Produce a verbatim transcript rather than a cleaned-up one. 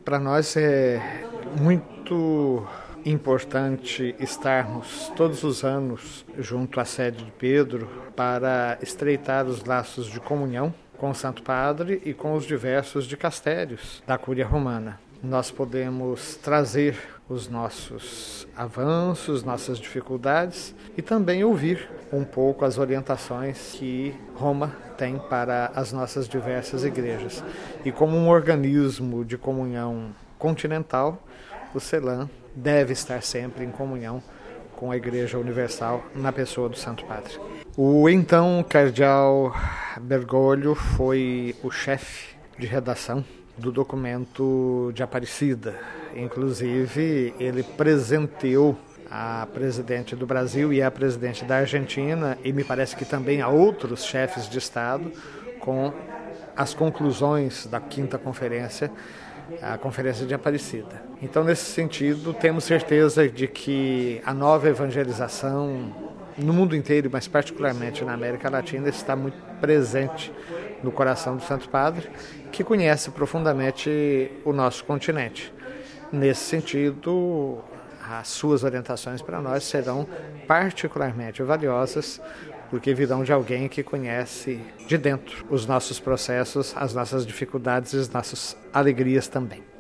Para nós é muito importante estarmos todos os anos junto à sede de Pedro para estreitar os laços de comunhão com o Santo Padre e com os diversos dicastérios da Cúria Romana. Nós podemos trazer os nossos avanços, nossas dificuldades e também ouvir um pouco as orientações que Roma tem para as nossas diversas igrejas. E como um organismo de comunhão continental, o CELAM deve estar sempre em comunhão com a Igreja Universal na pessoa do Santo Padre. O então cardeal Bergoglio foi o chefe de redação do documento de Aparecida. Inclusive, ele presenteou a presidente do Brasil e a presidente da Argentina, e me parece que também a outros chefes de Estado, com as conclusões da quinta conferência, a Conferência de Aparecida. Então, nesse sentido, temos certeza de que a nova evangelização no mundo inteiro, mas particularmente na América Latina, está muito presente no coração do Santo Padre, que conhece profundamente o nosso continente. Nesse sentido, as suas orientações para nós serão particularmente valiosas, porque virão de alguém que conhece de dentro os nossos processos, as nossas dificuldades e as nossas alegrias também.